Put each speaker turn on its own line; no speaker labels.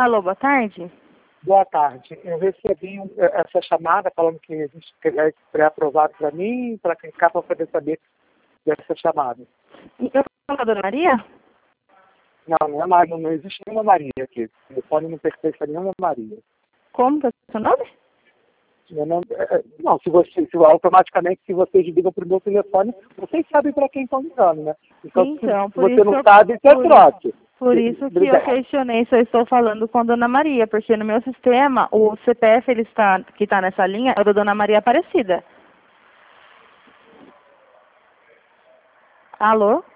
Alô, boa tarde.
Boa tarde. Eu recebi essa chamada falando que a gente é pré-aprovado para mim, para clicar para poder saber dessa chamada.
Eu falo com a dona Maria?
Não é Maria, não existe nenhuma Maria aqui. O telefone não pertence a nenhuma Maria.
Como que é o seu nome?
Meu nome, não, automaticamente, se vocês ligam para o meu telefone, vocês sabem para quem estão ligando, né? Então, se você não sabe, isso é trote.
Por isso que eu questionei se eu estou falando com a dona Maria, porque no meu sistema, o CPF que está nessa linha é o da dona Maria Aparecida. Alô?